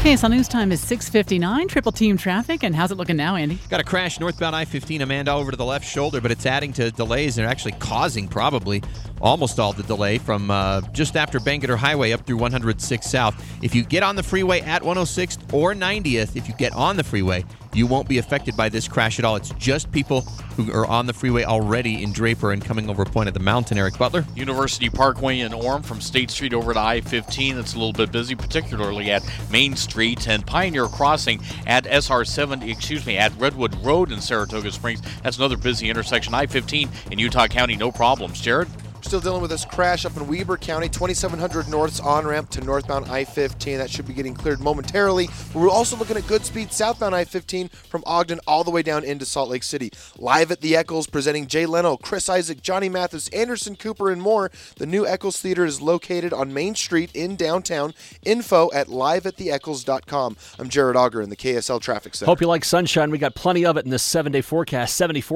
KSL News Time is 6:59. Triple team traffic, and how's it looking now, Andy? Got a crash northbound I-15, Amanda, over to the left shoulder, but it's adding to delays and actually causing probably almost all the delay from just after Bangerter Highway up through 106 South. If you get on the freeway at 106th or 90th, if you get on the freeway, you won't be affected by this crash at all. It's just people who are on the freeway already in Draper and coming over Point of the Mountain. Eric Butler. University Parkway in Orem from State Street over to I-15. It's a little bit busy, particularly at Main Street, and Pioneer Crossing at at Redwood Road in Saratoga Springs. That's another busy intersection. I-15 in Utah County, no problems. Jared? Still dealing with this crash up in Weber County, 2700 North's on-ramp to northbound I-15. That should be getting cleared momentarily. We're also looking at good speed southbound I-15 from Ogden all the way down into Salt Lake City. Live at the Eccles, presenting Jay Leno, Chris Isaac, Johnny Mathis, Anderson Cooper, and more. The new Eccles Theater is located on Main Street in downtown. Info at liveattheeccles.com. I'm Jared Auger in the KSL Traffic Center. Hope you like sunshine. We got plenty of it in this 7-day forecast. 74